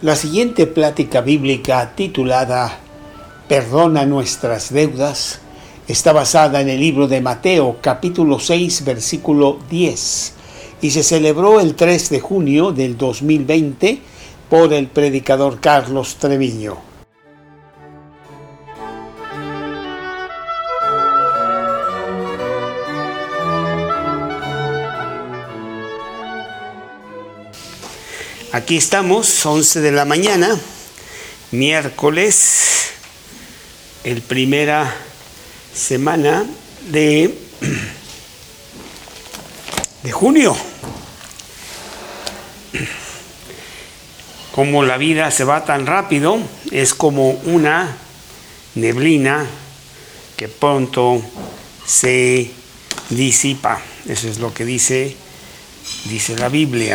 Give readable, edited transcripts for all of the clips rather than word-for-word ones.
La siguiente plática bíblica titulada Perdona nuestras deudas está basada en el libro de Mateo, capítulo 6, versículo 10, y se celebró el 3 de junio del 2020 por el predicador Carlos Treviño. Aquí estamos, 11 de la mañana, miércoles, el primera semana de junio. Como la vida se va tan rápido, es como una neblina que pronto se disipa. Eso es lo que dice la Biblia.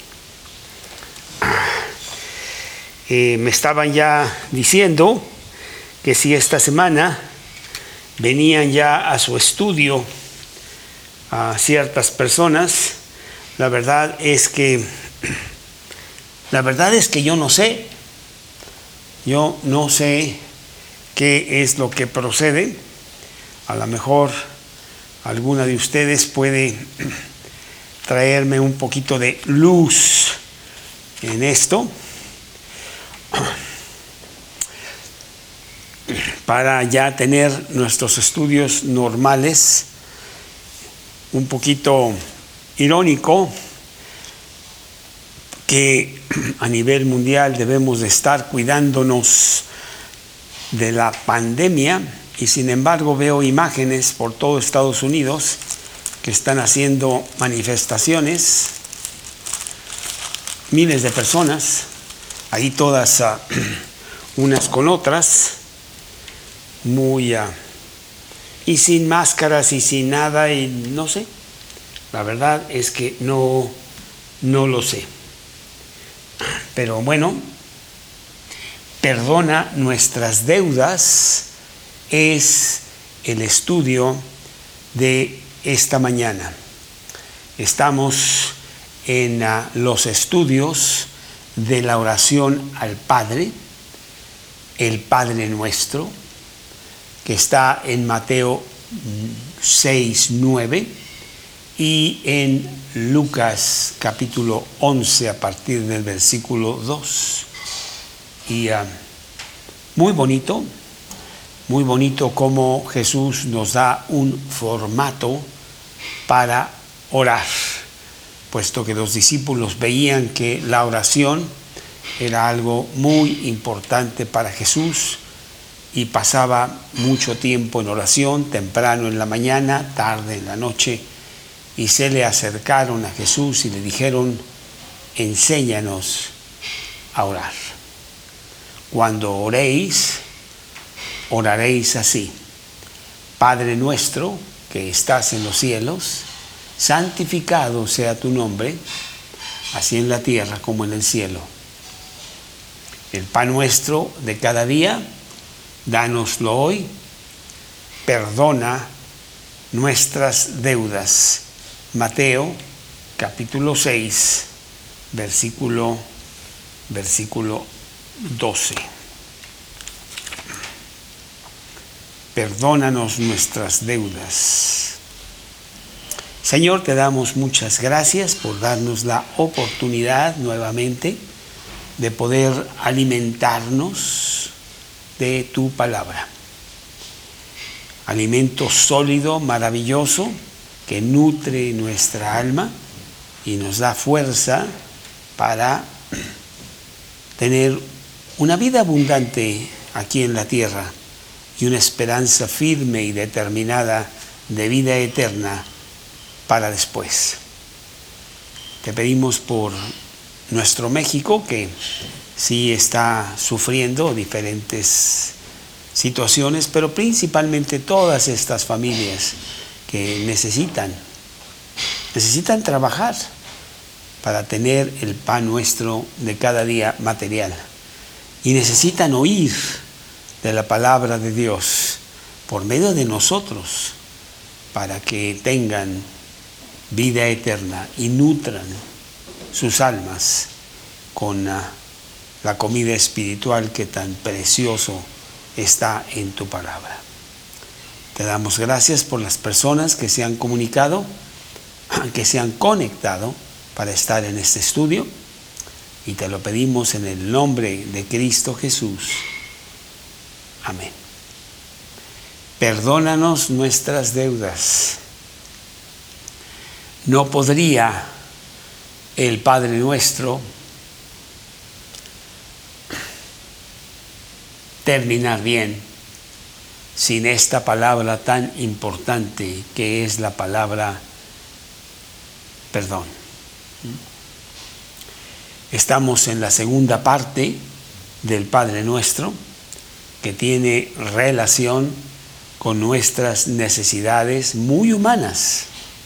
Me estaban ya diciendo que si esta semana venían ya a su estudio a ciertas personas, la verdad es que yo no sé. Yo no sé qué es lo que procede. A lo mejor alguna de ustedes puede traerme un poquito de luz en esto, para ya tener nuestros estudios normales. Un poquito irónico que a nivel mundial debemos de estar cuidándonos de la pandemia, y sin embargo veo imágenes por todo Estados Unidos que están haciendo manifestaciones, miles de personas, ahí todas unas con otras, y sin máscaras y sin nada, y no sé. La verdad es que no lo sé. Pero bueno, perdona nuestras deudas es el estudio de esta mañana. Estamos en los estudios de la oración al Padre, el Padre Nuestro, que está en Mateo 6, 9 y en Lucas capítulo 11 a partir del versículo 2. Y muy bonito cómo Jesús nos da un formato para orar, puesto que los discípulos veían que la oración era algo muy importante para Jesús, y pasaba mucho tiempo en oración, temprano en la mañana, tarde en la noche, y se le acercaron a Jesús y le dijeron: enséñanos a orar. Cuando oréis, oraréis así: Padre nuestro que estás en los cielos, santificado sea tu nombre, así en la tierra como en el cielo. El pan nuestro de cada día, dánoslo hoy. Perdona nuestras deudas. Mateo capítulo 6, versículo 12. Perdónanos nuestras deudas. Señor, te damos muchas gracias por darnos la oportunidad nuevamente de poder alimentarnos de tu palabra. Alimento sólido, maravilloso, que nutre nuestra alma y nos da fuerza para tener una vida abundante aquí en la tierra y una esperanza firme y determinada de vida eterna para después. Te pedimos por nuestro México, que sí está sufriendo diferentes situaciones, pero principalmente todas estas familias que necesitan trabajar para tener el pan nuestro de cada día material, y necesitan oír de la palabra de Dios por medio de nosotros para que tengan vida eterna y nutran sus almas con la comida espiritual que tan precioso está en tu palabra. Te damos gracias por las personas que se han comunicado, que se han conectado para estar en este estudio, y te lo pedimos en el nombre de Cristo Jesús. Amén. Perdónanos nuestras deudas. No podría el Padre Nuestro terminar bien sin esta palabra tan importante que es la palabra perdón. Estamos en la segunda parte del Padre Nuestro, que tiene relación con nuestras necesidades muy humanas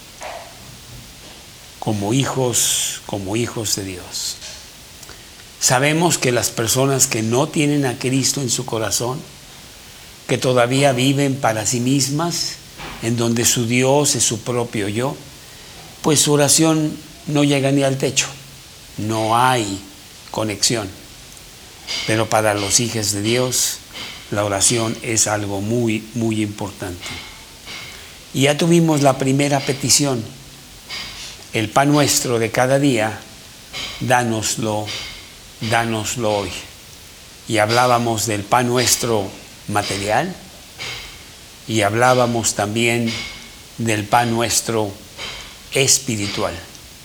como hijos de Dios. Sabemos que las personas que no tienen a Cristo en su corazón, que todavía viven para sí mismas, en donde su Dios es su propio yo, pues su oración no llega ni al techo, no hay conexión. Pero para los hijos de Dios, la oración es algo muy, muy importante. Y ya tuvimos la primera petición: el pan nuestro de cada día, dánoslo hoy. Y hablábamos del pan nuestro material, y hablábamos también del pan nuestro espiritual.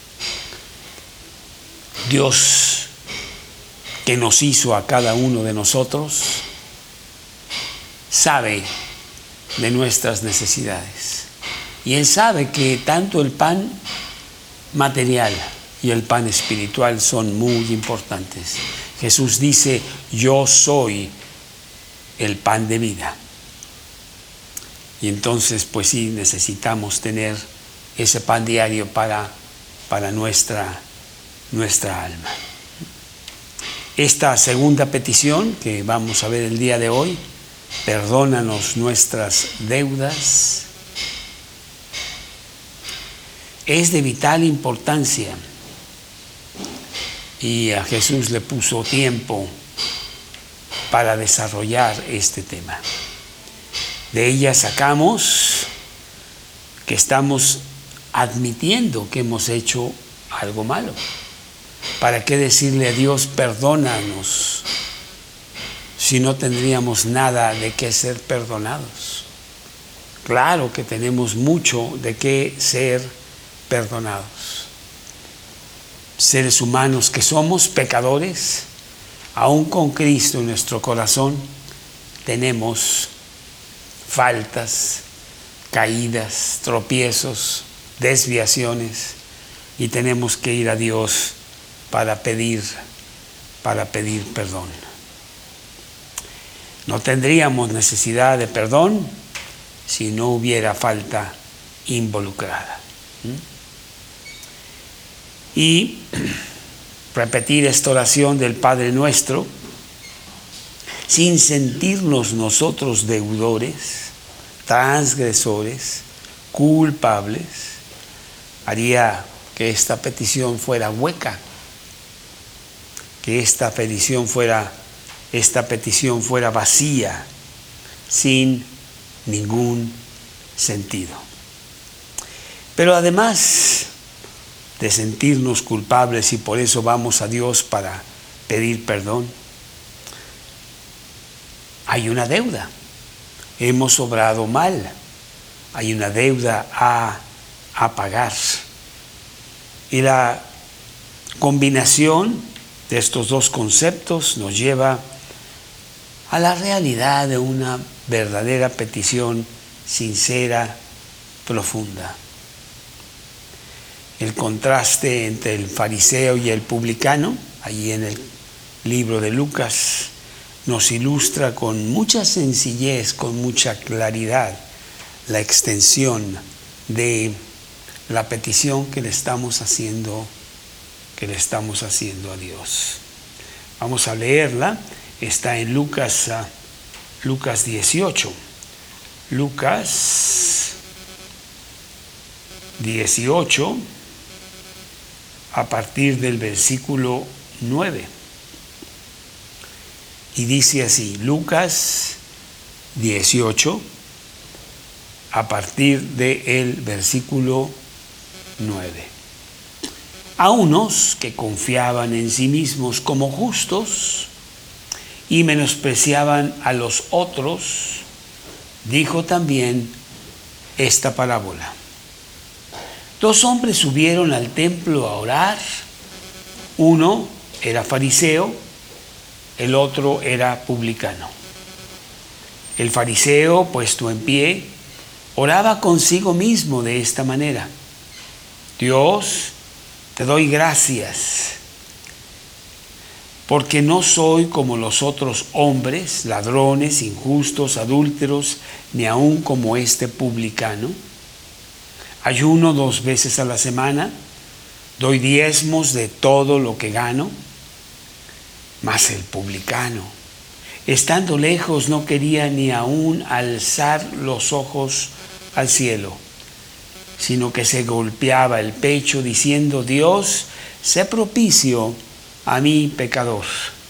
Dios, que nos hizo a cada uno de nosotros, sabe de nuestras necesidades, y Él sabe que tanto el pan material y el pan espiritual son muy importantes. Jesús dice: yo soy el pan de vida. Y entonces, pues sí, necesitamos tener ese pan diario para nuestra alma. Esta segunda petición que vamos a ver el día de hoy: perdónanos nuestras deudas, es de vital importancia, y a Jesús le puso tiempo para desarrollar este tema. De ella sacamos que estamos admitiendo que hemos hecho algo malo. ¿Para qué decirle a Dios perdónanos si no tendríamos nada de qué ser perdonados? Claro que tenemos mucho de qué ser perdonados. Seres humanos que somos, pecadores, aún con Cristo en nuestro corazón, tenemos faltas, caídas, tropiezos, desviaciones, y tenemos que ir a Dios para pedir perdón. No tendríamos necesidad de perdón si no hubiera falta involucrada. Y repetir esta oración del Padre Nuestro sin sentirnos nosotros deudores, transgresores, culpables, haría que esta petición fuera hueca, que esta petición fuera vacía, sin ningún sentido. Pero además de sentirnos culpables, y por eso vamos a Dios para pedir perdón, hay una deuda. Hemos obrado mal, hay una deuda a pagar. Y la combinación de estos dos conceptos nos lleva a la realidad de una verdadera petición sincera, profunda. El contraste entre el fariseo y el publicano, allí en el libro de Lucas, nos ilustra con mucha sencillez, con mucha claridad, la extensión de la petición que le estamos haciendo a Dios. Vamos a leerla. Está en Lucas 18. Lucas 18, a partir del versículo 9. Y dice así, Lucas 18, a partir del versículo 9. A unos que confiaban en sí mismos como justos y menospreciaban a los otros, dijo también esta parábola. 2 hombres subieron al templo a orar. Uno era fariseo, el otro era publicano. El fariseo, puesto en pie, oraba consigo mismo de esta manera: Dios, te doy gracias, porque no soy como los otros hombres, ladrones, injustos, adúlteros, ni aun como este publicano. Ayuno 2 veces a la semana, doy diezmos de todo lo que gano. Mas el publicano, estando lejos, no quería ni aun alzar los ojos al cielo, sino que se golpeaba el pecho diciendo: Dios, sé propicio a mí, pecador.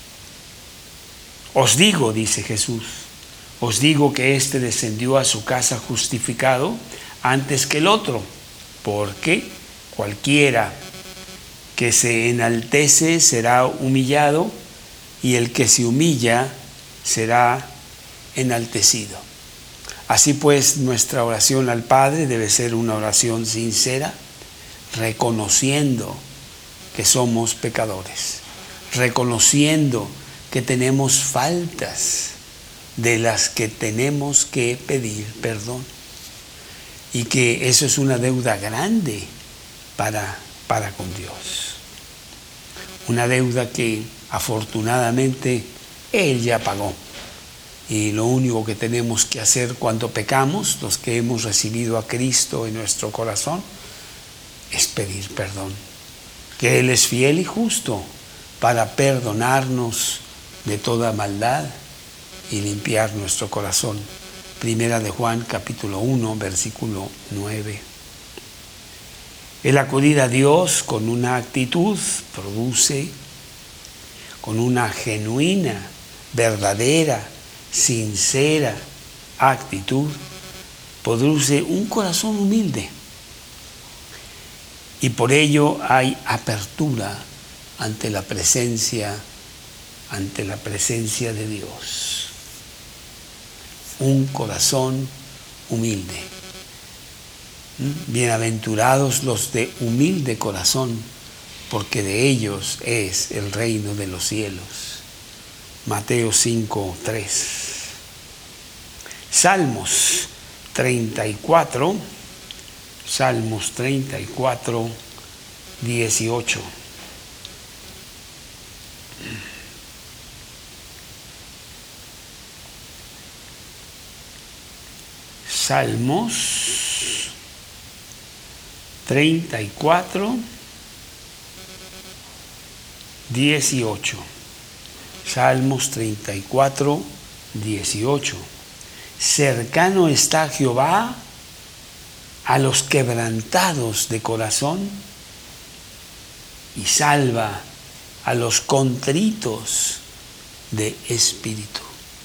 Os digo, dice Jesús, os digo que éste descendió a su casa justificado antes que el otro, porque cualquiera que se enaltece será humillado, y el que se humilla será enaltecido. Así pues, nuestra oración al Padre debe ser una oración sincera, reconociendo que somos pecadores, reconociendo que tenemos faltas de las que tenemos que pedir perdón, y que eso es una deuda grande para con Dios. Una deuda que afortunadamente Él ya pagó. Y lo único que tenemos que hacer cuando pecamos, los que hemos recibido a Cristo en nuestro corazón, es pedir perdón. Que Él es fiel y justo para perdonarnos de toda maldad y limpiar nuestro corazón. Primera de Juan, capítulo 1, versículo 9. El acudir a Dios con una actitud produce, con una genuina, verdadera, sincera actitud, produce un corazón humilde. Y por ello hay apertura ante la presencia de Dios. Un corazón humilde. Bienaventurados los de humilde corazón, porque de ellos es el reino de los cielos. Mateo 5:3. Salmos 34, 18. Salmos 34, 18. Salmos 34, 18. Cercano está Jehová a los quebrantados de corazón y salva a los contritos de espíritu.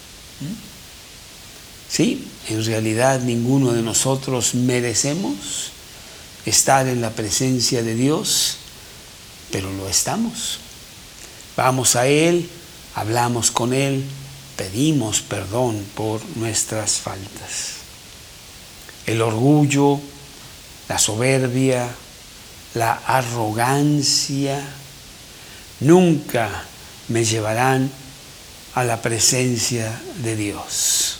Sí, en realidad ninguno de nosotros merecemos estar en la presencia de Dios, pero lo estamos. Vamos a Él, hablamos con Él, pedimos perdón por nuestras faltas. El orgullo, la soberbia, la arrogancia nunca me llevarán a la presencia de Dios.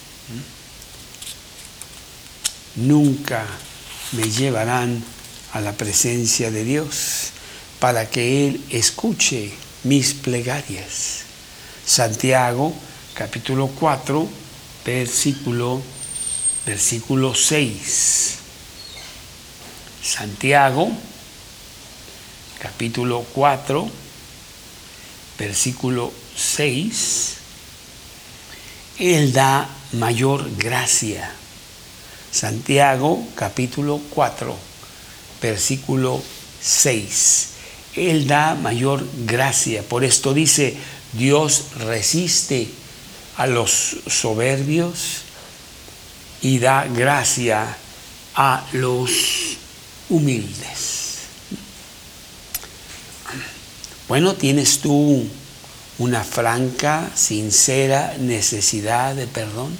Nunca me llevarán a la presencia de Dios para que Él escuche mis plegarias. Santiago, capítulo 4, versículo 6. Santiago, capítulo 4, versículo 6. Él da mayor gracia. Santiago, capítulo 4, versículo 6. Él da mayor gracia. Por esto dice: Dios resiste a los soberbios y da gracia a los humildes. Bueno, ¿tienes tú una franca, sincera necesidad de perdón?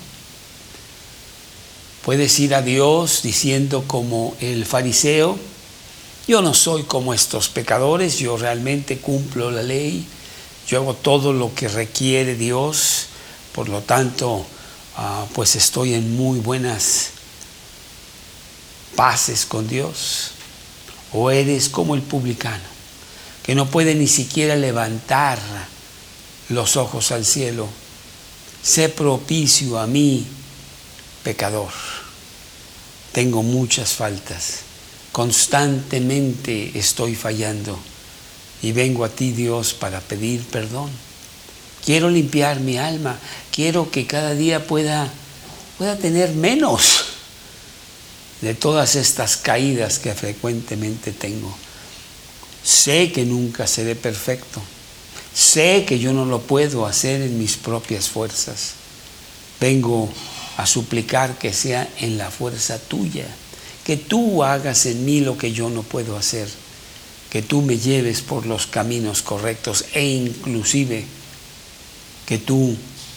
Puedes ir a Dios diciendo como el fariseo: yo no soy como estos pecadores, yo realmente cumplo la ley, yo hago todo lo que requiere Dios, por lo tanto, pues estoy en muy buenas paces con Dios. O eres como el publicano, que no puede ni siquiera levantar los ojos al cielo: sé propicio a mí, pecador. Tengo muchas faltas, constantemente estoy fallando y vengo a ti, Dios, para pedir perdón. Quiero limpiar mi alma, quiero que cada día pueda tener menos de todas estas caídas que frecuentemente tengo. Sé que nunca seré perfecto, sé que yo no lo puedo hacer en mis propias fuerzas. Vengo a suplicar que sea en la fuerza tuya, que tú hagas en mí lo que yo no puedo hacer, que tú me lleves por los caminos correctos e inclusive que tú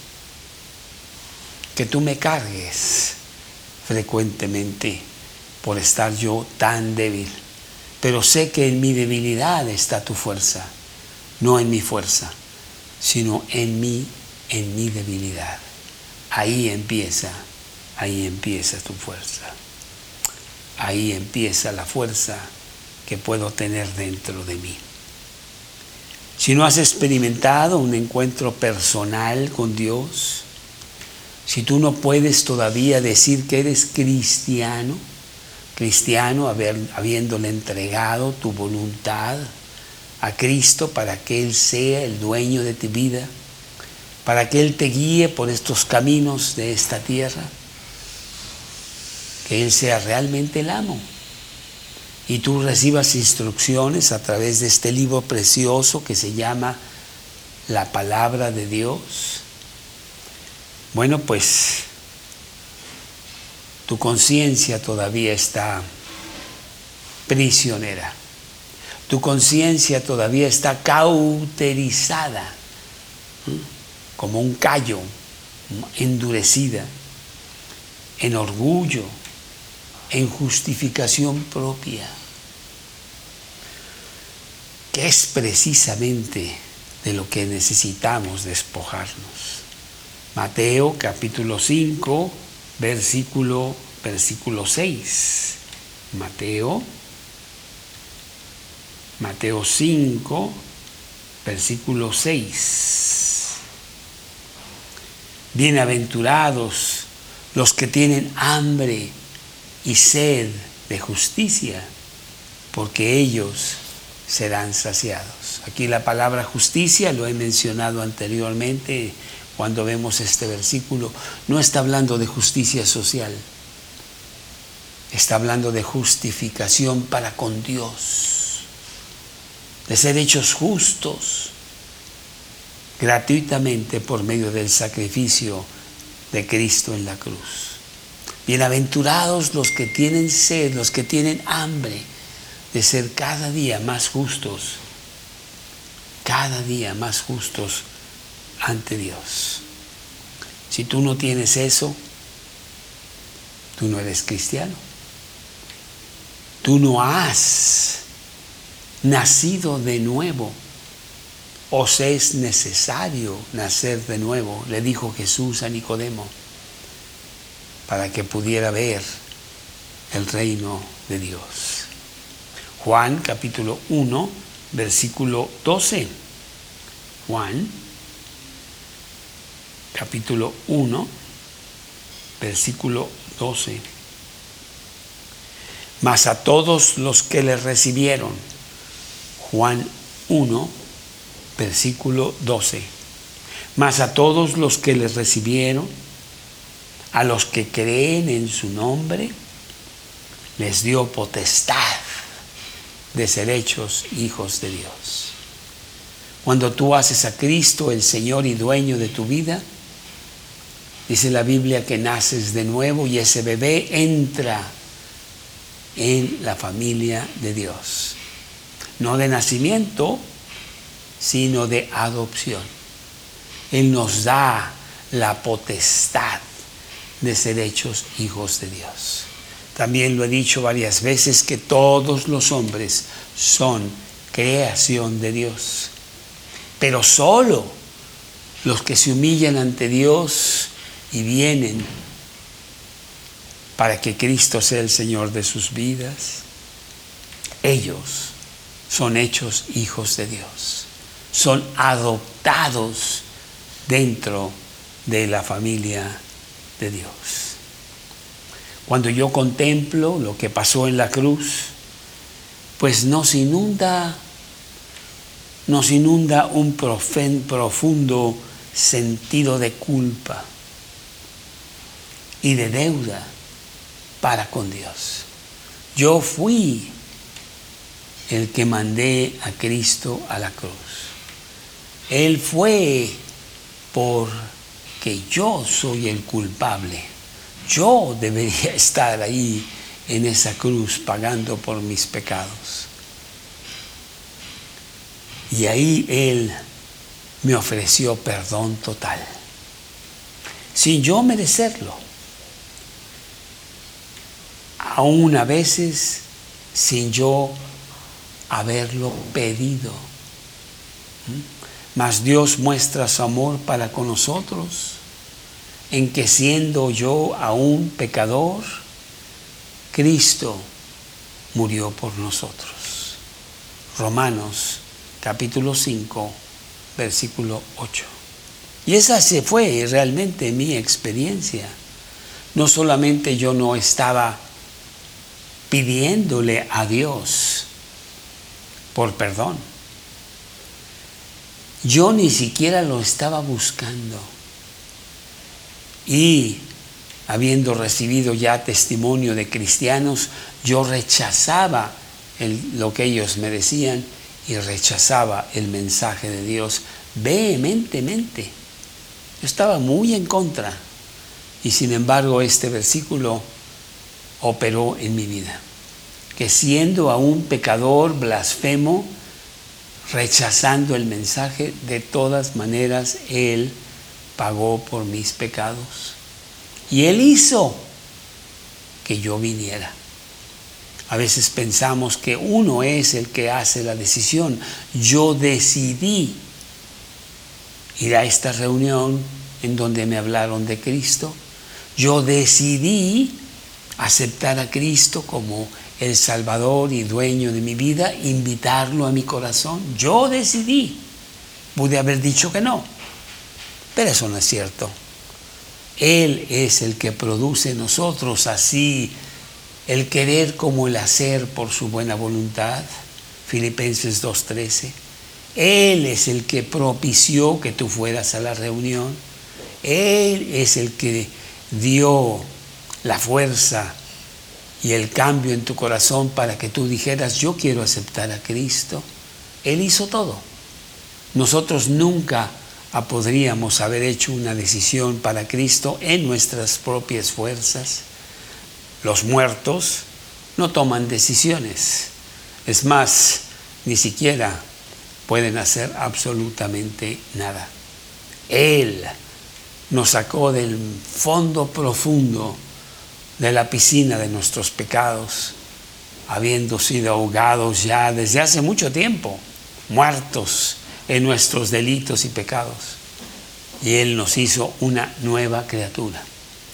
me cargues frecuentemente por estar yo tan débil. Pero sé que en mi debilidad está tu fuerza, no en mi fuerza, sino en mi debilidad. Ahí empieza tu fuerza. Ahí empieza la fuerza que puedo tener dentro de mí. Si no has experimentado un encuentro personal con Dios, si tú no puedes todavía decir que eres cristiano, habiéndole entregado tu voluntad a Cristo para que Él sea el dueño de tu vida, para que Él te guíe por estos caminos de esta tierra, que Él sea realmente el amo y tú recibas instrucciones a través de este libro precioso que se llama la Palabra de Dios. Bueno, pues tu conciencia todavía está prisionera, tu conciencia todavía está cauterizada, como un callo, endurecida, en orgullo, en justificación propia, que es precisamente de lo que necesitamos despojarnos. Mateo capítulo 5, versículo 6. Mateo 5, versículo 6. Bienaventurados los que tienen hambre y sed de justicia, porque ellos serán saciados. Aquí la palabra justicia, lo he mencionado anteriormente cuando vemos este versículo, no está hablando de justicia social, está hablando de justificación para con Dios, de ser hechos justos gratuitamente por medio del sacrificio de Cristo en la cruz. Bienaventurados los que tienen sed, los que tienen hambre de ser cada día más justos ante Dios. Si tú no tienes eso, tú no eres cristiano. Tú no has nacido de nuevo. Os es necesario nacer de nuevo, le dijo Jesús a Nicodemo, para que pudiera ver el reino de Dios. Juan capítulo 1, versículo 12. Juan capítulo 1, versículo 12. Mas a todos los que le recibieron, Juan 1, versículo 12. Mas a todos los que le recibieron, a los que creen en su nombre, les dio potestad de ser hechos hijos de Dios. Cuando tú haces a Cristo el Señor y dueño de tu vida, dice la Biblia que naces de nuevo y ese bebé entra en la familia de Dios. No de nacimiento, sino de adopción. Él nos da la potestad de ser hechos hijos de Dios. También lo he dicho varias veces que todos los hombres son creación de Dios. Pero solo los que se humillan ante Dios y vienen para que Cristo sea el Señor de sus vidas, ellos son hechos hijos de Dios. Son adoptados dentro de la familia de Dios. Cuando yo contemplo lo que pasó en la cruz, pues nos inunda un profundo sentido de culpa y de deuda para con Dios. Yo fui el que mandé a Cristo a la cruz. Él fue porque yo soy el culpable. Yo debería estar ahí en esa cruz pagando por mis pecados. Y ahí Él me ofreció perdón total, sin yo merecerlo. Aún a veces sin yo haberlo pedido. Mas Dios muestra su amor para con nosotros en que siendo yo aún pecador, Cristo murió por nosotros. Romanos capítulo 5, versículo 8. Y esa se fue realmente mi experiencia. No solamente yo no estaba pidiéndole a Dios por perdón, yo ni siquiera lo estaba buscando. Y habiendo recibido ya testimonio de cristianos, yo rechazaba lo que ellos me decían y rechazaba el mensaje de Dios vehementemente. Yo estaba muy en contra y sin embargo este versículo operó en mi vida, que siendo aún pecador, blasfemo, rechazando el mensaje, de todas maneras Él pagó por mis pecados y Él hizo que yo viniera. A veces pensamos que uno es el que hace la decisión. Yo decidí ir a esta reunión en donde me hablaron de Cristo. Yo decidí aceptar a Cristo como el Salvador y dueño de mi vida, invitarlo a mi corazón. Yo decidí. Pude haber dicho que no, pero eso no es cierto. Él es el que produce en nosotros así el querer como el hacer por su buena voluntad. Filipenses 2:13. Él es el que propició que tú fueras a la reunión. Él es el que dio la fuerza y el cambio en tu corazón para que tú dijeras, yo quiero aceptar a Cristo. Él hizo todo. Nosotros nunca podríamos haber hecho una decisión para Cristo en nuestras propias fuerzas. Los muertos no toman decisiones. Es más, ni siquiera pueden hacer absolutamente nada. Él nos sacó del fondo profundo de la piscina de nuestros pecados, habiendo sido ahogados ya desde hace mucho tiempo, muertos en nuestros delitos y pecados. Y Él nos hizo una nueva criatura.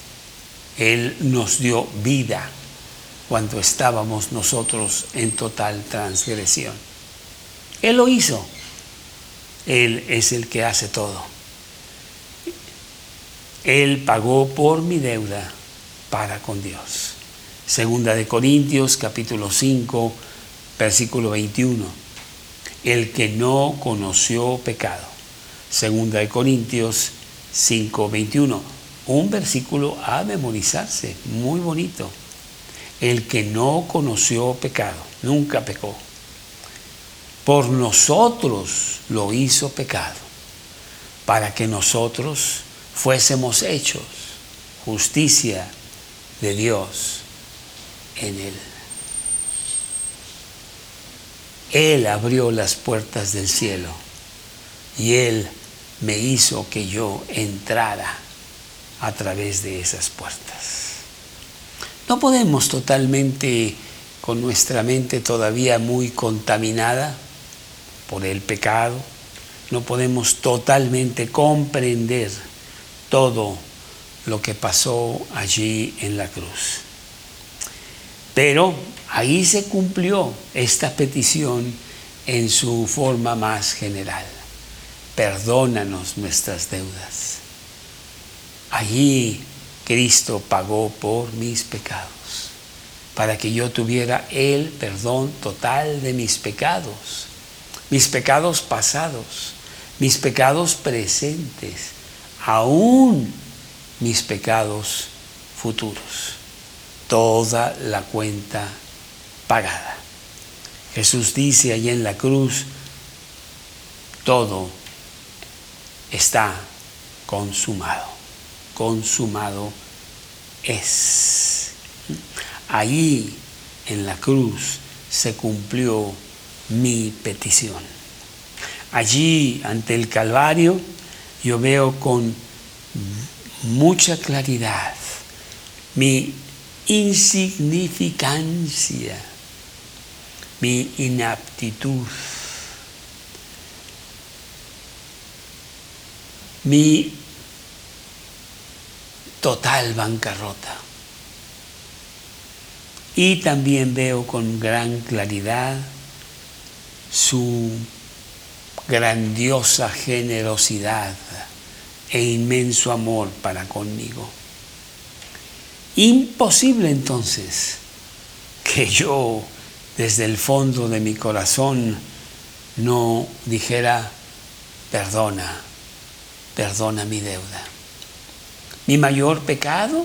Él nos dio vida cuando estábamos nosotros en total transgresión. Él lo hizo. Él es el que hace todo. Él pagó por mi deuda para con Dios. Segunda de Corintios, capítulo 5, versículo 21. El que no conoció pecado. Segunda de Corintios 5, 21. Un versículo a memorizarse, muy bonito. El que no conoció pecado, nunca pecó. por nosotros lo hizo pecado, para que nosotros fuésemos hechos justicia de Dios en él. Él abrió las puertas del cielo y Él me hizo que yo entrara a través de esas puertas. No podemos totalmente, con nuestra mente todavía muy contaminada por el pecado, no podemos totalmente comprender todo lo que pasó allí en la cruz. Pero ahí se cumplió esta petición en su forma más general. Perdónanos nuestras deudas. Allí Cristo pagó por mis pecados, para que yo tuviera el perdón total de mis pecados pasados, mis pecados presentes, aún mis pecados futuros. Toda la cuenta pagada. Jesús dice allí en la cruz, todo está consumado. Consumado es. Allí en la cruz se cumplió mi petición. Allí ante el Calvario yo veo con mucha claridad mi insignificancia, mi inaptitud, mi total bancarrota. Y también veo con gran claridad su grandiosa generosidad e inmenso amor para conmigo. Imposible entonces que yo desde el fondo de mi corazón no dijera, perdona mi deuda. Mi mayor pecado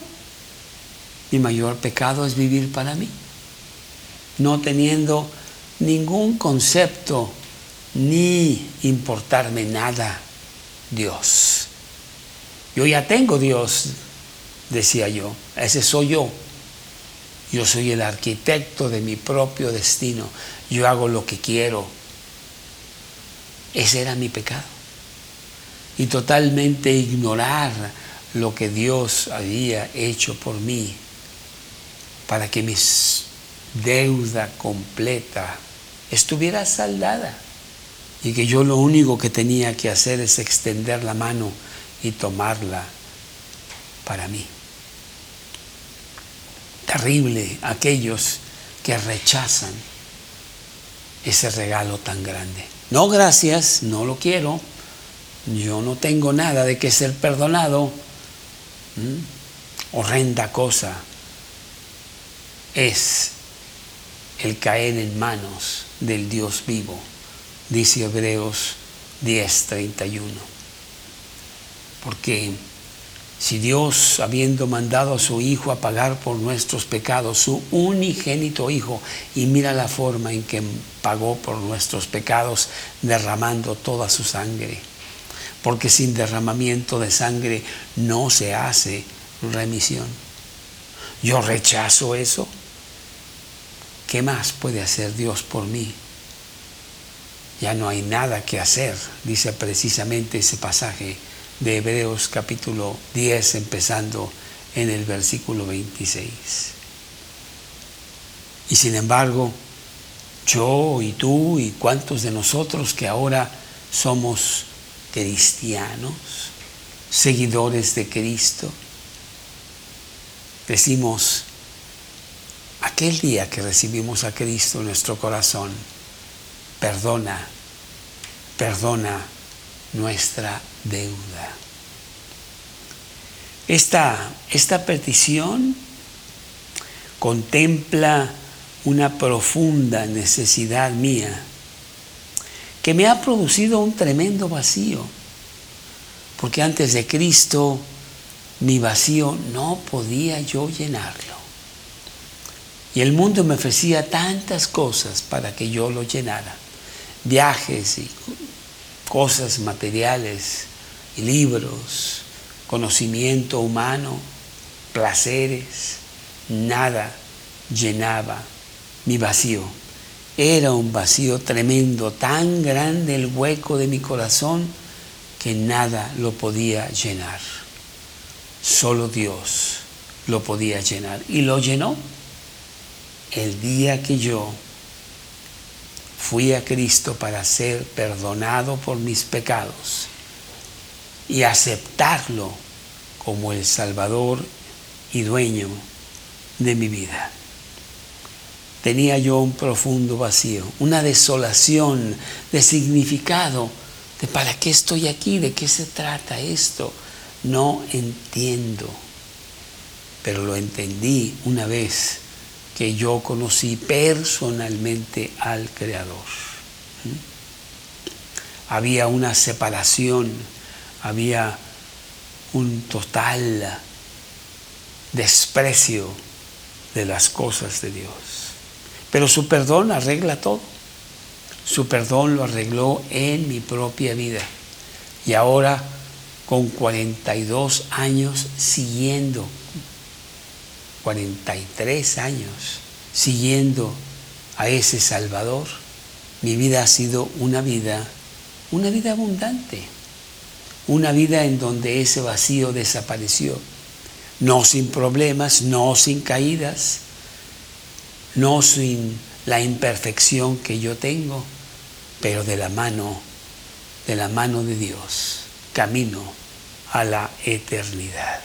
es vivir para mí, no teniendo ningún concepto ni importarme nada Dios. Yo ya tengo Dios, decía yo, ese soy yo. Yo soy el arquitecto de mi propio destino. Yo hago lo que quiero. Ese era mi pecado. Y totalmente ignorar lo que Dios había hecho por mí para que mi deuda completa estuviera saldada y que yo lo único que tenía que hacer es extender la mano y tomarla para mí. Terrible aquellos que rechazan ese regalo tan grande. No, gracias, no lo quiero. Yo no tengo nada de que ser perdonado. Horrenda cosa es el caer en manos del Dios vivo, dice Hebreos 10:31. Porque si Dios, habiendo mandado a su Hijo a pagar por nuestros pecados, su unigénito Hijo, y mira la forma en que pagó por nuestros pecados, derramando toda su sangre, porque sin derramamiento de sangre no se hace remisión. Yo rechazo eso. ¿Qué más puede hacer Dios por mí? Ya no hay nada que hacer, dice precisamente ese pasaje de Hebreos capítulo 10, empezando en el versículo 26. Y sin embargo, yo y tú y cuantos de nosotros que ahora somos cristianos, seguidores de Cristo, decimos, aquel día que recibimos a Cristo en nuestro corazón, perdona nuestra deuda. Esta petición contempla una profunda necesidad mía que me ha producido un tremendo vacío, porque antes de Cristo mi vacío no podía yo llenarlo. Y el mundo me ofrecía tantas cosas para que yo lo llenara. viajes y cosas materiales, y libros, conocimiento humano, placeres, nada llenaba mi vacío. Era un vacío tremendo, tan grande el hueco de mi corazón que nada lo podía llenar. Solo Dios lo podía llenar. Y lo llenó el día que yo fui a Cristo para ser perdonado por mis pecados y aceptarlo como el Salvador y dueño de mi vida. Tenía yo un profundo vacío, una desolación de significado, de para qué estoy aquí, de qué se trata esto. No entiendo, pero lo entendí una vez que yo conocí personalmente al Creador. Había una separación, había un total desprecio de las cosas de Dios. Pero su perdón arregla todo. Su perdón lo arregló en mi propia vida. Y ahora, con 42 años siguiendo, 43 años siguiendo a ese Salvador, mi vida ha sido una vida abundante. Una vida en donde ese vacío desapareció. No sin problemas, no sin caídas, no sin la imperfección que yo tengo, pero de la mano de Dios, camino a la eternidad.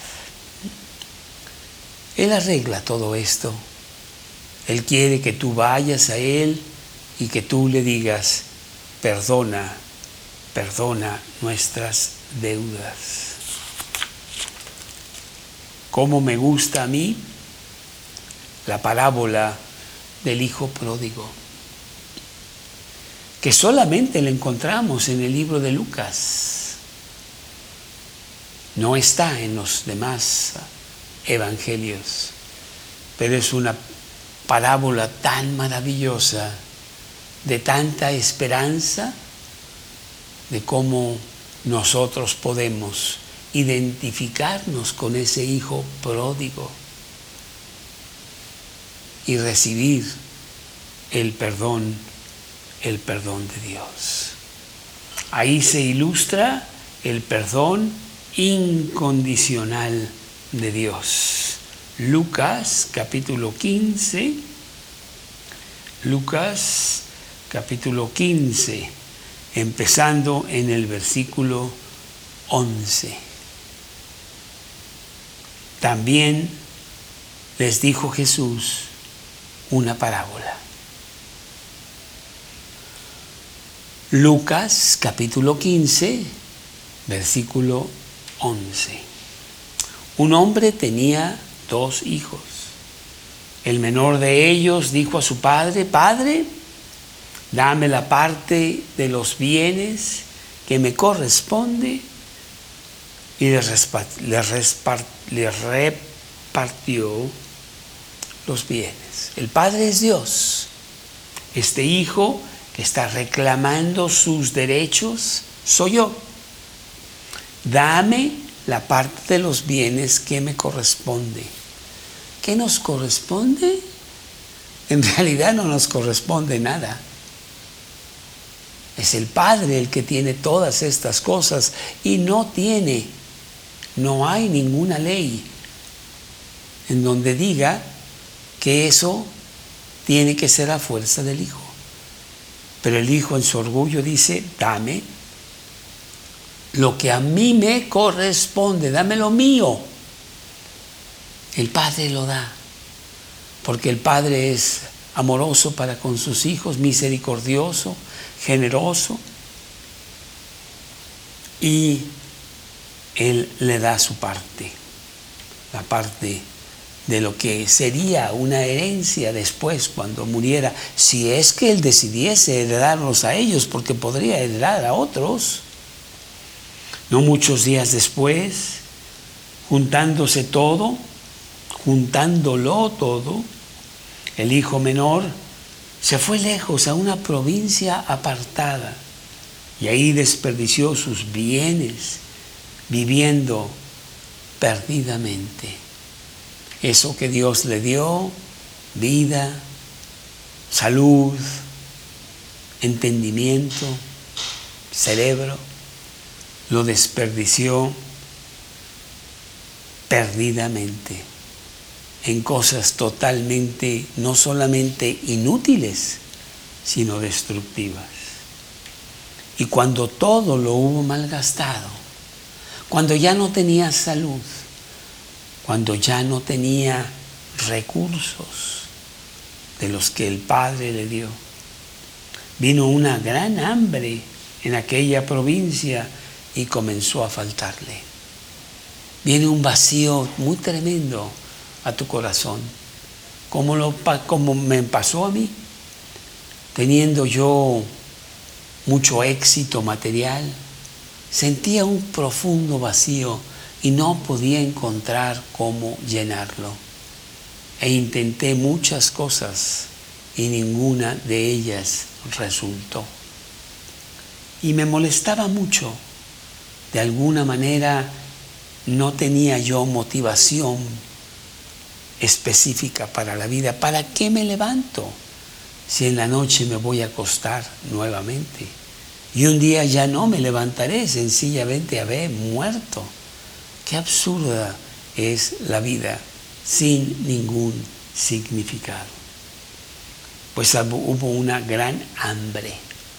Él arregla todo esto. Él quiere que tú vayas a Él y que tú le digas, perdona nuestras deudas. ¿Cómo me gusta a mí la parábola del hijo pródigo? Que solamente la encontramos en el libro de Lucas. No está en los demás evangelios, pero es una parábola tan maravillosa, de tanta esperanza, de cómo nosotros podemos identificarnos con ese hijo pródigo y recibir el perdón de Dios. Ahí se ilustra el perdón incondicional de Dios. Lucas capítulo 15, empezando en el versículo 11. También les dijo Jesús una parábola. Lucas capítulo 15, versículo 11. Un hombre tenía 2 hijos. El menor de ellos dijo a su padre: Padre, dame la parte de los bienes que me corresponde. Y le repartió los bienes. El Padre es Dios. Este hijo que está reclamando sus derechos soy yo. Dame la parte de los bienes que me corresponde. ¿Qué nos corresponde? En realidad no nos corresponde nada. Es el Padre el que tiene todas estas cosas y no hay ninguna ley en donde diga que eso tiene que ser a fuerza del Hijo. Pero el Hijo en su orgullo dice: dame lo que a mí me corresponde, dame lo mío. El Padre lo da, porque el Padre es amoroso para con sus hijos, misericordioso, generoso, y Él le da su parte, la parte de lo que sería una herencia después cuando muriera, si es que Él decidiese heredarlos a ellos, porque podría heredar a otros. No muchos días después, juntándolo todo, el hijo menor Se fue lejos a una provincia apartada y ahí desperdició sus bienes viviendo perdidamente. Eso que Dios le dio, vida, salud, entendimiento, cerebro, lo desperdició perdidamente en cosas totalmente, no solamente inútiles, sino destructivas. Y cuando todo lo hubo malgastado, cuando ya no tenía salud, cuando ya no tenía recursos de los que el Padre le dio, vino una gran hambre en aquella provincia y comenzó a faltarle. Viene un vacío muy tremendo a tu corazón, como me pasó a mí, teniendo yo mucho éxito material, sentía un profundo vacío y no podía encontrar cómo llenarlo. E intenté muchas cosas y ninguna de ellas resultó. Y me molestaba mucho. De alguna manera no tenía yo motivación específica para la vida. ¿Para qué me levanto si en la noche me voy a acostar nuevamente? Y un día ya no me levantaré, sencillamente habré muerto. Qué absurda es la vida sin ningún significado. Pues hubo una gran hambre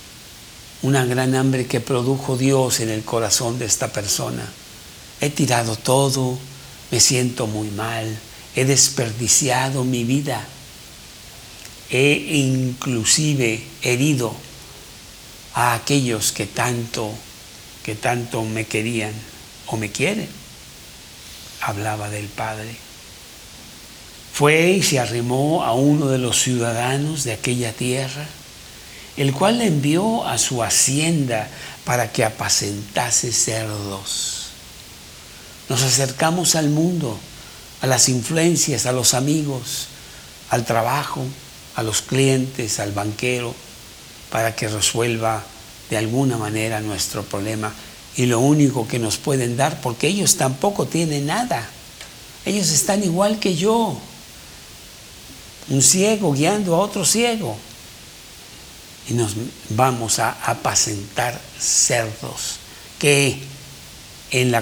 que produjo Dios en el corazón de esta persona. He tirado todo, me siento muy mal, he desperdiciado mi vida, he inclusive herido a aquellos que tanto me querían o me quieren. Hablaba del Padre. Fue y se arrimó a uno de los ciudadanos de aquella tierra, el cual le envió a su hacienda para que apacentase cerdos. Nos acercamos al mundo, a las influencias, a los amigos, al trabajo, a los clientes, al banquero, para que resuelva de alguna manera nuestro problema. Y lo único que nos pueden dar, porque ellos tampoco tienen nada, ellos están igual que yo, un ciego guiando a otro ciego. Y nos vamos a apacentar cerdos, que en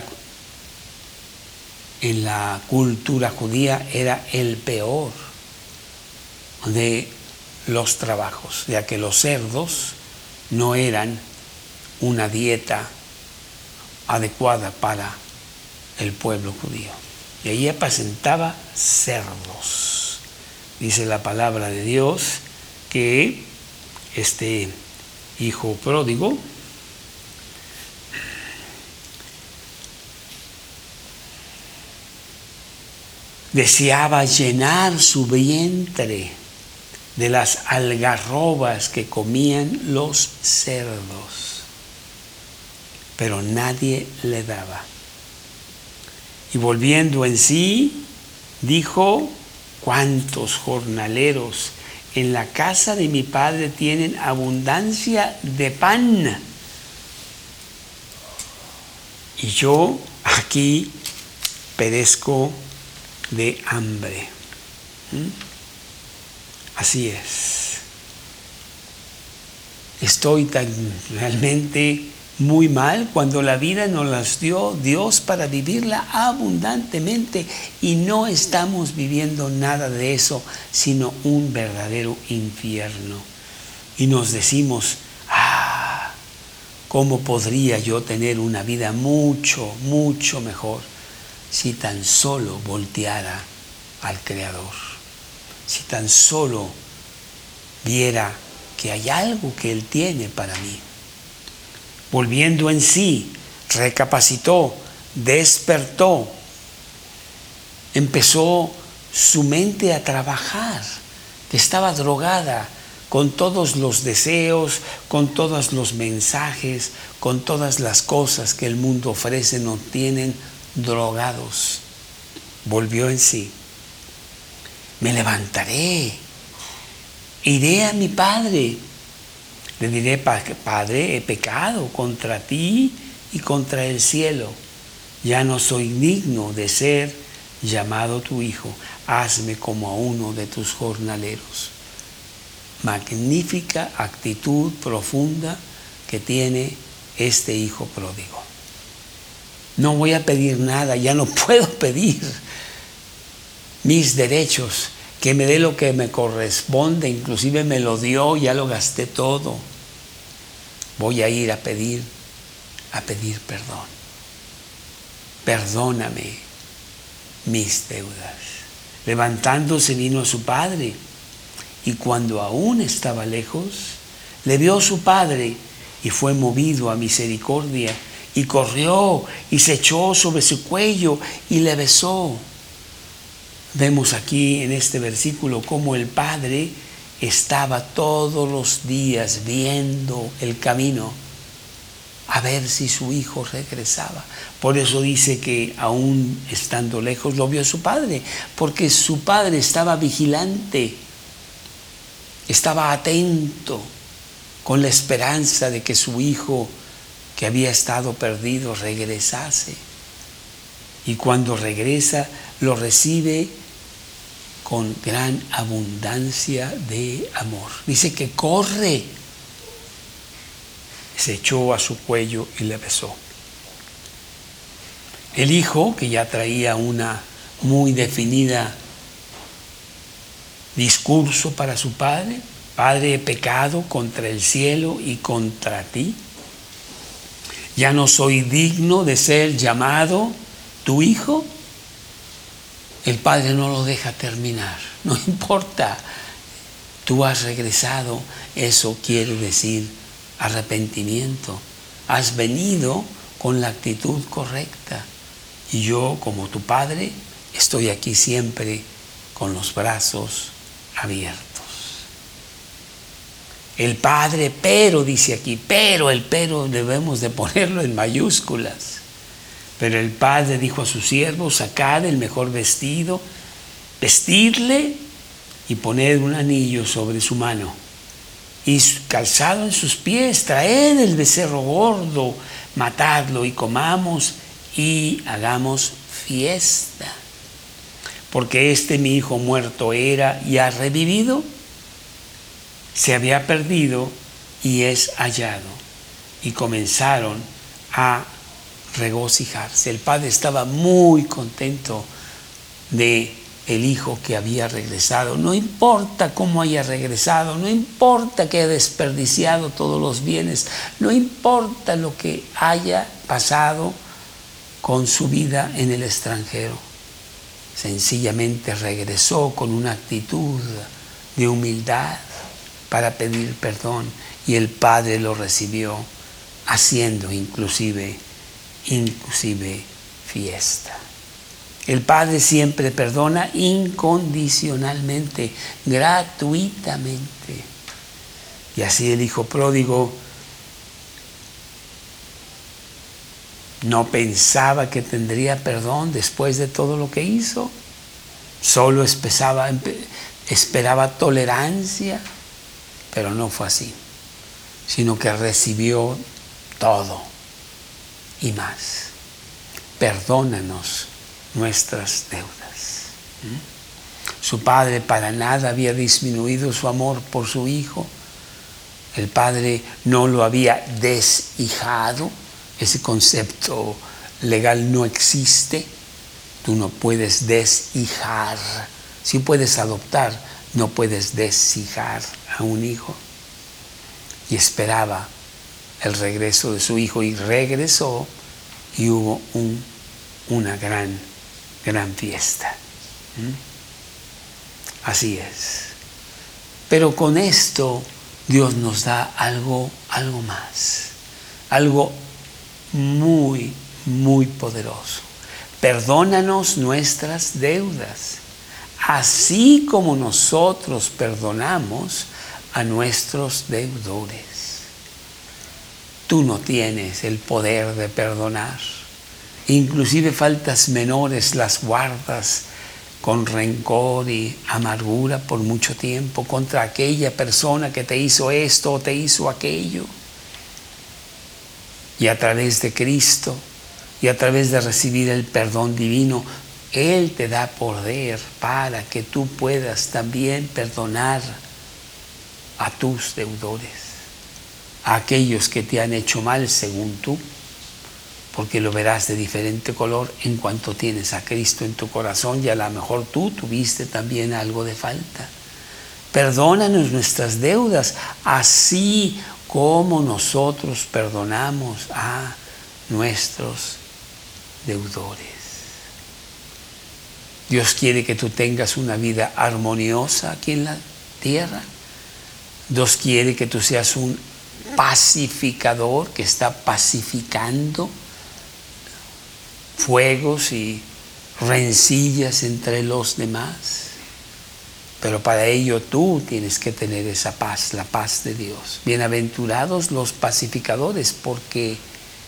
la cultura judía era el peor de los trabajos, ya que los cerdos no eran una dieta adecuada para el pueblo judío. Y ahí apacentaba cerdos. Dice la palabra de Dios que este hijo pródigo deseaba llenar su vientre de las algarrobas que comían los cerdos, pero nadie le daba. Y volviendo en sí, dijo: ¿cuántos jornaleros en la casa de mi padre tienen abundancia de pan? Y yo aquí perezco de hambre. Así es. Estoy realmente muy mal cuando la vida nos las dio Dios para vivirla abundantemente y no estamos viviendo nada de eso, sino un verdadero infierno. Y nos decimos: ¿cómo podría yo tener una vida mucho, mucho mejor si tan solo volteara al Creador? Si tan solo viera que hay algo que Él tiene para mí. Volviendo en sí, recapacitó, despertó, empezó su mente a trabajar, que estaba drogada con todos los deseos, con todos los mensajes, con todas las cosas que el mundo ofrece, nos tienen drogados. Volvió en sí. Me levantaré Iré a mi padre. Le diré: Padre, he pecado contra ti y contra el cielo. Ya no soy digno de ser llamado tu hijo. Hazme como a uno de tus jornaleros. Magnífica actitud profunda que tiene este hijo pródigo. No voy a pedir nada, ya no puedo pedir mis derechos, que me dé lo que me corresponde, inclusive me lo dio, ya lo gasté todo. Voy a ir a pedir perdón. Perdóname mis deudas. Levantándose vino a su padre, y cuando aún estaba lejos, le vio su padre y fue movido a misericordia, y corrió y se echó sobre su cuello y le besó. Vemos aquí en este versículo cómo el padre estaba todos los días viendo el camino a ver si su hijo regresaba. Por eso dice que aún estando lejos lo vio su padre, porque su padre estaba vigilante, estaba atento, con la esperanza de que su hijo, que había estado perdido, regresase. Y cuando regresa, lo recibe con gran abundancia de amor. Dice que corre, se echó a su cuello y le besó. El hijo, que ya traía una muy definida discurso para su padre: Padre, he pecado contra el cielo y contra ti. Ya no soy digno de ser llamado tu hijo. El padre no lo deja terminar. No importa, tú has regresado. Eso quiere decir arrepentimiento. Has venido con la actitud correcta. Y yo, como tu padre, estoy aquí siempre con los brazos abiertos. El padre, pero, dice aquí, pero, el pero debemos de ponerlo en mayúsculas. Pero el padre dijo a sus siervos: sacad el mejor vestido, vestidle y poned un anillo sobre su mano, y calzado en sus pies, traed el becerro gordo, matadlo y comamos y hagamos fiesta. Porque mi hijo muerto era y ha revivido, se había perdido y es hallado. Y comenzaron a regocijarse. El padre estaba muy contento de el hijo que había regresado. No importa cómo haya regresado, no importa que haya desperdiciado todos los bienes, no importa lo que haya pasado con su vida en el extranjero. Sencillamente regresó con una actitud de humildad para pedir perdón, y el padre lo recibió haciendo inclusive fiesta. El padre siempre perdona incondicionalmente, gratuitamente. Y así el hijo pródigo no pensaba que tendría perdón después de todo lo que hizo. Solo esperaba tolerancia, pero no fue así, sino que recibió todo y más. Perdónanos nuestras deudas. Su padre para nada había disminuido su amor por su hijo. El padre no lo había deshijado. Ese concepto legal no existe. Tú no puedes deshijar. Sí puedes adoptar, no puedes deshijar a un hijo. Y esperaba el regreso de su hijo, y regresó, y hubo una gran fiesta. Así es. Pero con esto Dios nos da algo más, algo muy, muy poderoso. Perdónanos nuestras deudas, así como nosotros perdonamos a nuestros deudores. Tú no tienes el poder de perdonar. Inclusive faltas menores las guardas con rencor y amargura por mucho tiempo contra aquella persona que te hizo esto o te hizo aquello. Y a través de Cristo y a través de recibir el perdón divino, Él te da poder para que tú puedas también perdonar a tus deudores, a aquellos que te han hecho mal según tú, porque lo verás de diferente color en cuanto tienes a Cristo en tu corazón y a lo mejor tú tuviste también algo de falta. Perdónanos nuestras deudas, así como nosotros perdonamos a nuestros deudores. Dios quiere que tú tengas una vida armoniosa aquí en la tierra. Dios quiere que tú seas un pacificador que está pacificando fuegos y rencillas entre los demás. Pero para ello tú tienes que tener esa paz, la paz de Dios. Bienaventurados los pacificadores, porque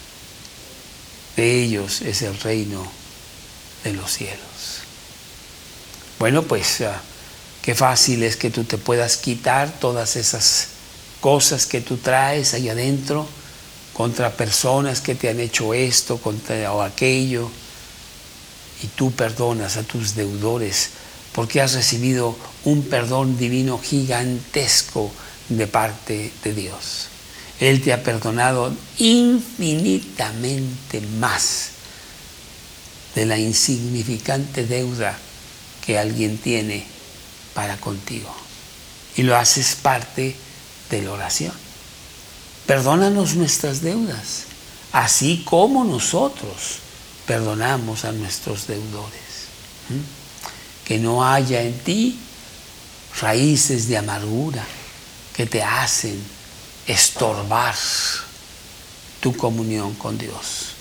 de ellos es el reino de los cielos. Bueno, pues qué fácil es que tú te puedas quitar todas esas cosas que tú traes ahí adentro contra personas que te han hecho esto, contra o aquello, y tú perdonas a tus deudores porque has recibido un perdón divino gigantesco de parte de Dios. Él te ha perdonado infinitamente más de la insignificante deuda que alguien tiene para contigo. Y lo haces parte de la oración. Perdónanos nuestras deudas, así como nosotros perdonamos a nuestros deudores. Que no haya en ti raíces de amargura que te hacen estorbar tu comunión con Dios.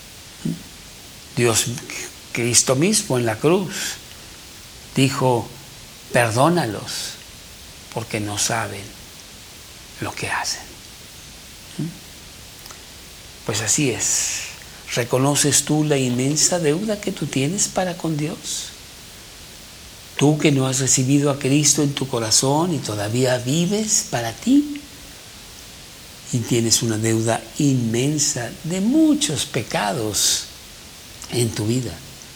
Dios, Cristo mismo en la cruz, dijo: perdónalos porque no saben lo que hacen. Pues así es. ¿Reconoces tú la inmensa deuda que tú tienes para con Dios? Tú que no has recibido a Cristo en tu corazón y todavía vives para ti, y tienes una deuda inmensa de muchos pecados en tu vida.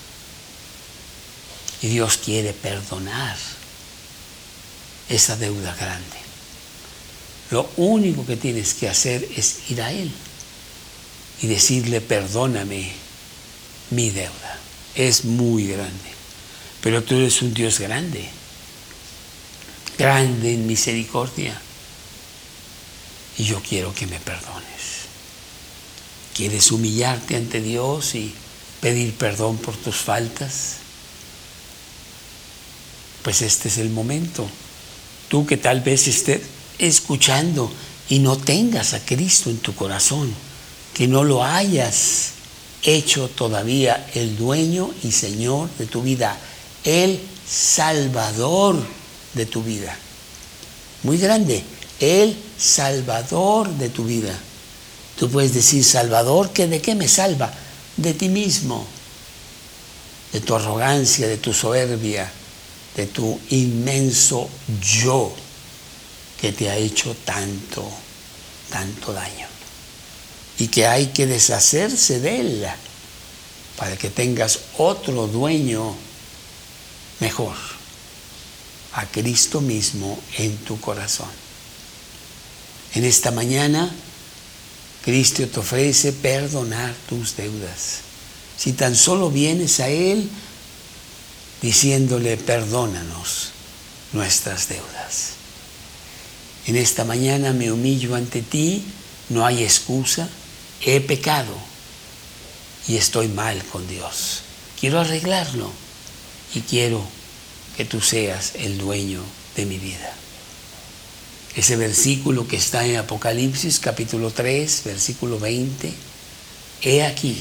Y Dios quiere perdonar esa deuda grande. Lo único que tienes que hacer es ir a Él y decirle: perdóname mi deuda. Es muy grande, pero tú eres un Dios grande, grande en misericordia, y yo quiero que me perdones. ¿Quieres humillarte ante Dios y pedir perdón por tus faltas? Pues este es el momento. Tú que tal vez estés escuchando y no tengas a Cristo en tu corazón, que no lo hayas hecho todavía el dueño y Señor de tu vida, el Salvador de tu vida. Muy grande, el Salvador de tu vida. Tú puedes decir: Salvador, ¿que de qué me salva? De ti mismo, de tu arrogancia, de tu soberbia, de tu inmenso yo que te ha hecho tanto, tanto daño. Y que hay que deshacerse de él para que tengas otro dueño mejor, a Cristo mismo en tu corazón. En esta mañana, Cristo te ofrece perdonar tus deudas. Si tan solo vienes a Él diciéndole: perdónanos nuestras deudas. En esta mañana me humillo ante ti, no hay excusa. He pecado y estoy mal con Dios. Quiero arreglarlo y quiero que tú seas el dueño de mi vida. Ese versículo que está en Apocalipsis capítulo 3, versículo 20. He aquí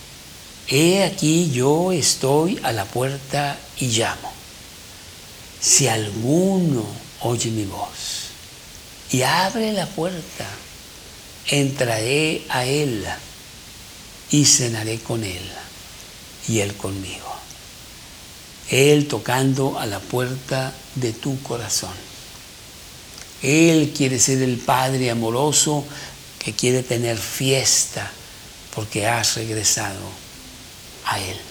yo estoy a la puerta y llamo. Si alguno oye mi voz y abre la puerta, entraré a él y cenaré con él y él conmigo. Él tocando a la puerta de tu corazón. Él quiere ser el Padre amoroso que quiere tener fiesta porque has regresado a Él.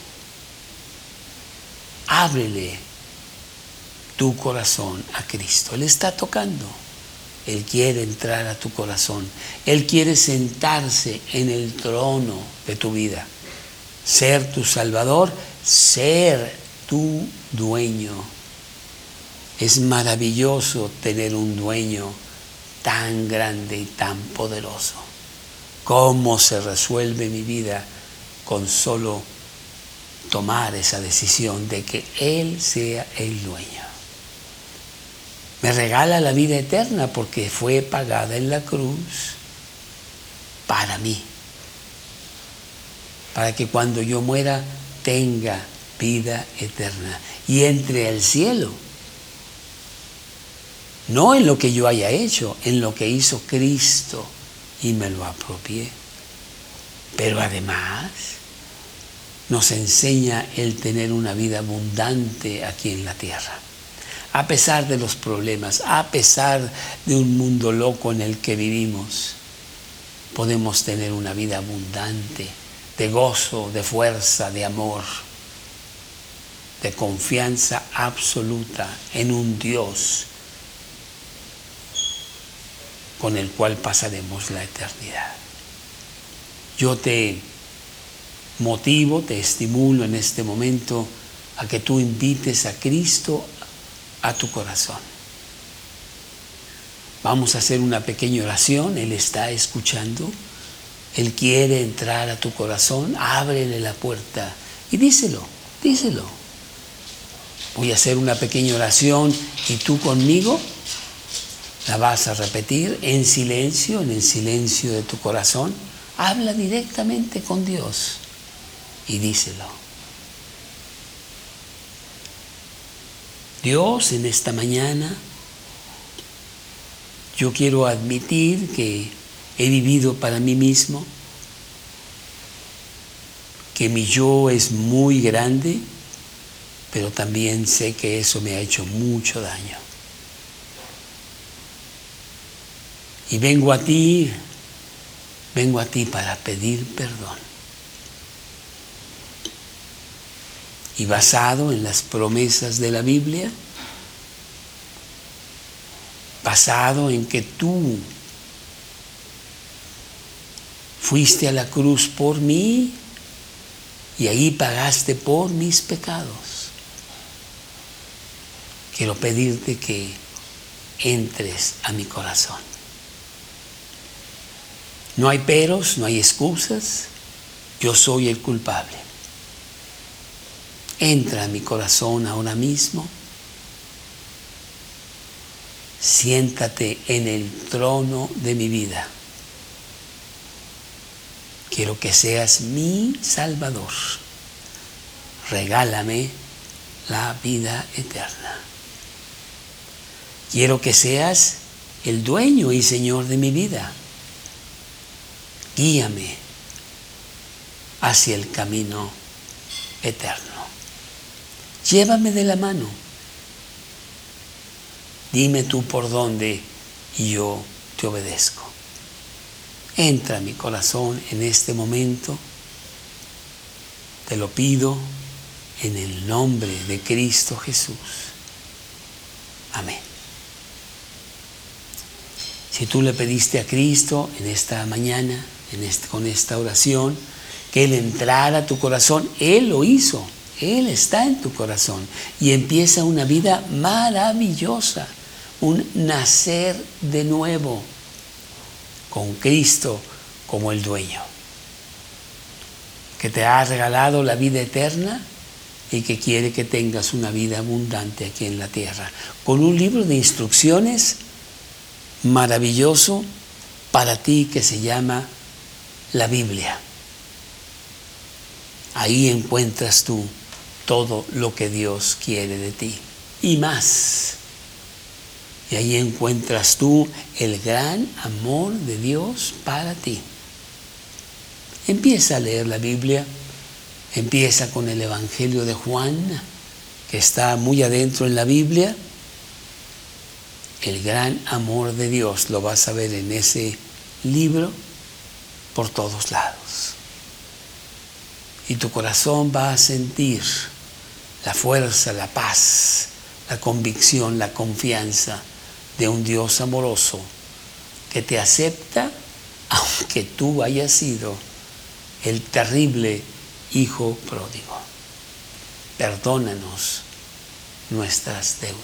Ábrele tu corazón a Cristo. Él está tocando. Él quiere entrar a tu corazón. Él quiere sentarse en el trono de tu vida. Ser tu Salvador, ser tu dueño. Es maravilloso tener un dueño tan grande y tan poderoso. ¿Cómo se resuelve mi vida con solo tomar esa decisión de que Él sea el dueño? Me regala la vida eterna porque fue pagada en la cruz para mí. Para que cuando yo muera tenga vida eterna y entre al cielo. No en lo que yo haya hecho, en lo que hizo Cristo y me lo apropié. Pero además nos enseña el tener una vida abundante aquí en la tierra. A pesar de los problemas, a pesar de un mundo loco en el que vivimos, podemos tener una vida abundante, de gozo, de fuerza, de amor, de confianza absoluta en un Dios con el cual pasaremos la eternidad. Yo te motivo, te estimulo en este momento a que tú invites a Cristo a tu corazón. Vamos a hacer una pequeña oración. Él está escuchando. Él quiere entrar a tu corazón. Ábrele la puerta y díselo. Voy a hacer una pequeña oración y tú conmigo la vas a repetir en silencio, en el silencio de tu corazón. Habla directamente con Dios y díselo. Dios, en esta mañana, yo quiero admitir que he vivido para mí mismo, que mi yo es muy grande, pero también sé que eso me ha hecho mucho daño. Y vengo a ti para pedir perdón. Y basado en las promesas de la Biblia, basado en que tú fuiste a la cruz por mí y ahí pagaste por mis pecados, quiero pedirte que entres a mi corazón. No hay peros, no hay excusas, yo soy el culpable. Entra a mi corazón ahora mismo. Siéntate en el trono de mi vida. Quiero que seas mi Salvador. Regálame la vida eterna. Quiero que seas el dueño y Señor de mi vida. Guíame hacia el camino eterno. Llévame de la mano. Dime tú por dónde y yo te obedezco. Entra a mi corazón en este momento. Te lo pido en el nombre de Cristo Jesús. Amén. Si tú le pediste a Cristo en esta mañana, con esta oración, que Él entrara a tu corazón, Él lo hizo. Él está en tu corazón y empieza una vida maravillosa, un nacer de nuevo con Cristo como el dueño, que te ha regalado la vida eterna y que quiere que tengas una vida abundante aquí en la tierra, con un libro de instrucciones maravilloso para ti que se llama la Biblia. Ahí encuentras tú todo lo que Dios quiere de ti y más. Y ahí encuentras tú el gran amor de Dios para ti. Empieza a leer la Biblia, empieza con el Evangelio de Juan que está muy adentro en la Biblia, el gran amor de Dios lo vas a ver en ese libro por todos lados. Y tu corazón va a sentir la fuerza, la paz, la convicción, la confianza de un Dios amoroso que te acepta aunque tú hayas sido el terrible hijo pródigo. Perdónanos nuestras deudas.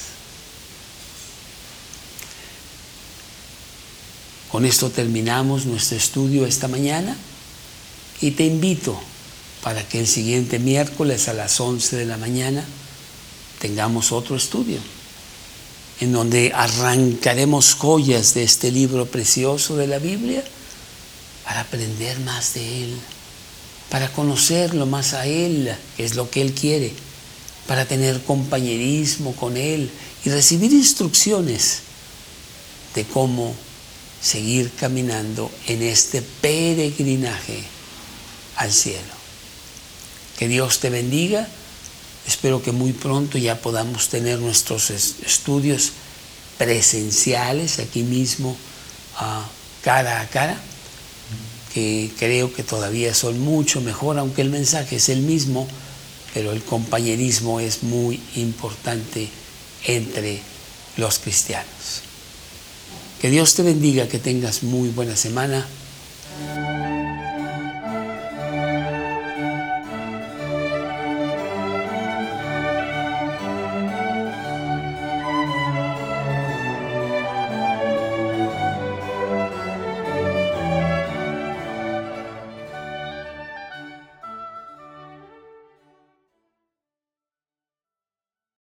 Con esto terminamos nuestro estudio esta mañana y te invito para que el siguiente miércoles a las 11 de la mañana tengamos otro estudio en donde arrancaremos joyas de este libro precioso de la Biblia para aprender más de Él, para conocerlo más a Él, que es lo que Él quiere, para tener compañerismo con Él y recibir instrucciones de cómo seguir caminando en este peregrinaje al cielo. Que Dios te bendiga. Espero que muy pronto ya podamos tener nuestros estudios presenciales aquí mismo, cara a cara, que creo que todavía son mucho mejor, aunque el mensaje es el mismo, pero el compañerismo es muy importante entre los cristianos. Que Dios te bendiga, que tengas muy buena semana.